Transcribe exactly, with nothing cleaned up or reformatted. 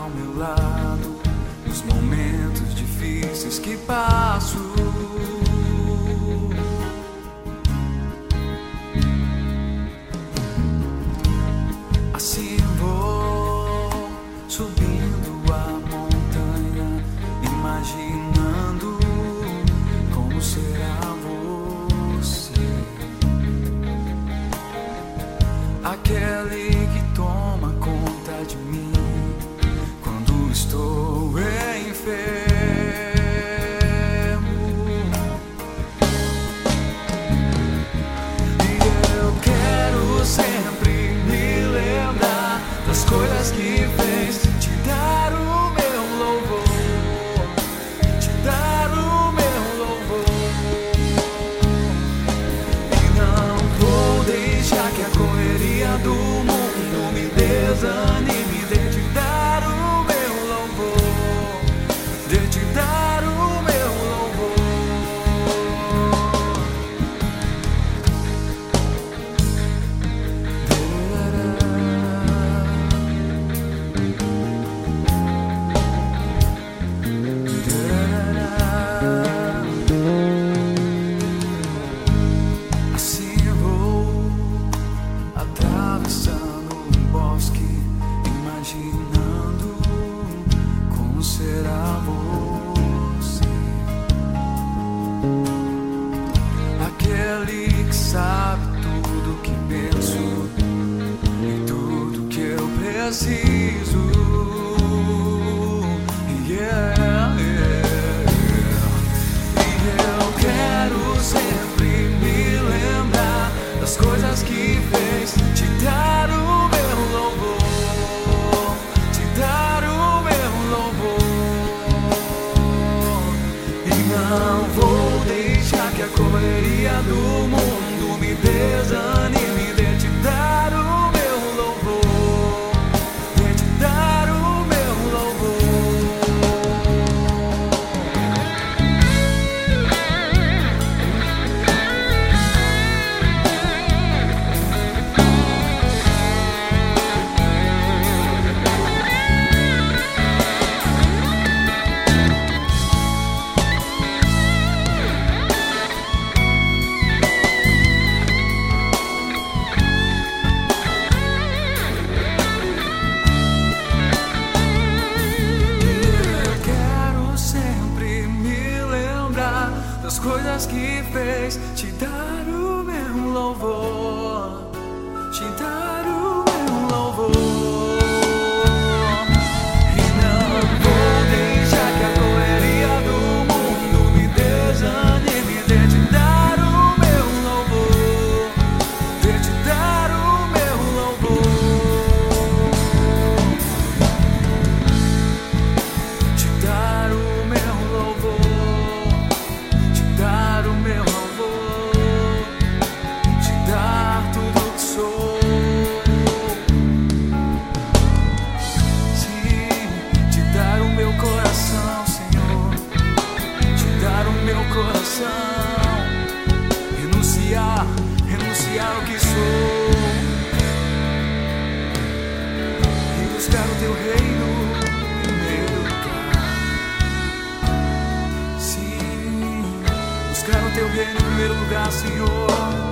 ao meu lado nos momentos difíceis que passo. Assim vou subindo a montanha, imaginando como será você, aquele que toma conta de mim quando estou enfermo. E eu quero sempre me lembrar das coisas que fez, te dar o meu louvor, te dar o meu louvor. E não vou deixar que a correria do mundo me desanime de te dar o meu louvor, de te dar o meu louvor. Assim vou atravessando um bosque, imaginando como será você, aquele que sabe tudo que penso e tudo que eu preciso. Yeah, yeah. E eu quero sempre me lembrar das coisas que fez, te dar o meu louvor, te dar o meu louvor. E não vou deixar que a correria do mundo me desanime de te dar o meu louvor, de te dar o meu louvor. Das coisas que fez, te dar o meu louvor, te dar o meu louvor. E não vou deixar que a correria do mundo me desanime de te dar o meu louvor, de te dar o meu louvor, te dar o meu louvor, dar o meu louvor, te dar tudo que sou. Sim, te dar o meu coração, Senhor, te dar o meu coração, renunciar, renunciar ao que sou e buscar o teu reino em primeiro lugar. Sim, buscar o teu reino em primeiro lugar, Senhor.